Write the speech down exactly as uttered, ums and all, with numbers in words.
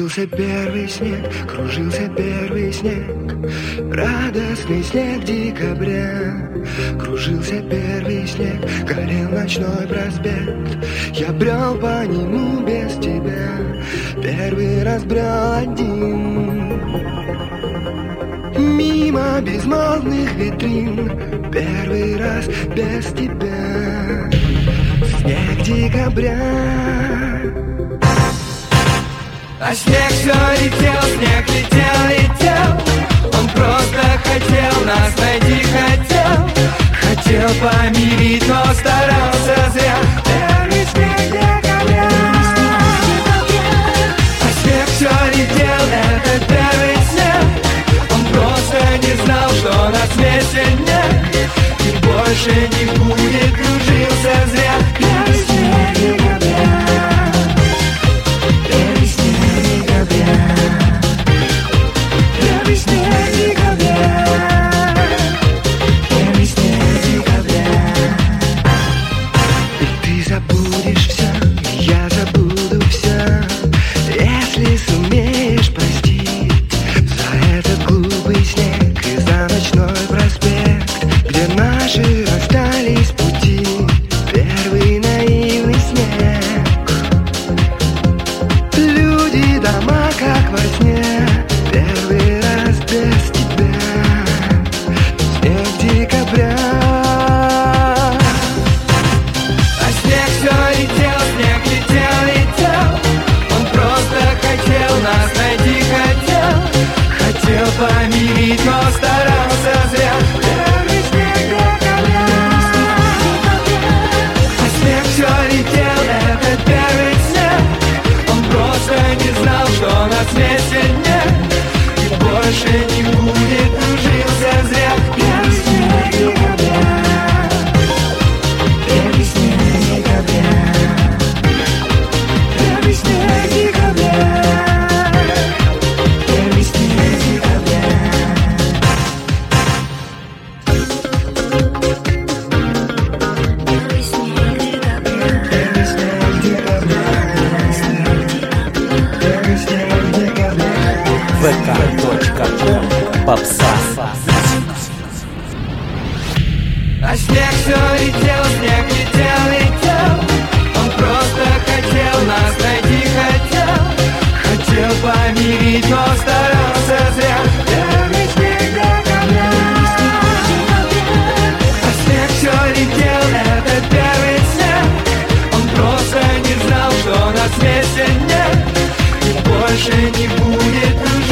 Кружился первый снег, кружился первый снег, радостный снег декабря. Кружился первый снег, горел ночной проспект. Я брел по нему без тебя, первый раз брел один. Мимо безмолвных витрин, первый раз без тебя. Снег декабря. А снег все летел, снег летел, летел. Он просто хотел нас найти, хотел. Хотел помирить, но старался зря. Первый снег декабря. А снег все летел, это первый снег. Он просто не знал, что на свете нет. И больше не будет, кружился зря. Первый снег декабря. Первый снег декабря. Первый снег декабря. Первый снег декабря. И ты забудешь все, и я забуду все, если сумеешь простить за этот глупый снег и за ночной проспект, где наши расстались пути. Первый наивный снег. Люди, дома, как во сне. Первый раз без тебя. Снег декабря. А снег все летел, снег летел, летел. Он просто хотел нас найти, хотел. Хотел помирить, но старался зря. Первый снег декабря. А снег все летел, это первый снег. Он просто не знал, что на свете нет. И больше не будет, кружился зря. Первый снег декабря. Первый снег декабря. Первый снег декабря. Первый снег декабря. Первый снег декабря. Первый снег декабря. Первый снег декабря. вэ ка точка ком Попса. А снег все летел, снег летел, летел. Он просто хотел нас найти, хотел. Хотел помирить, но старался зря. Первый снег декабря. А снег все летел, это первый снег. Он просто не знал, что на свете нет. И больше не будет.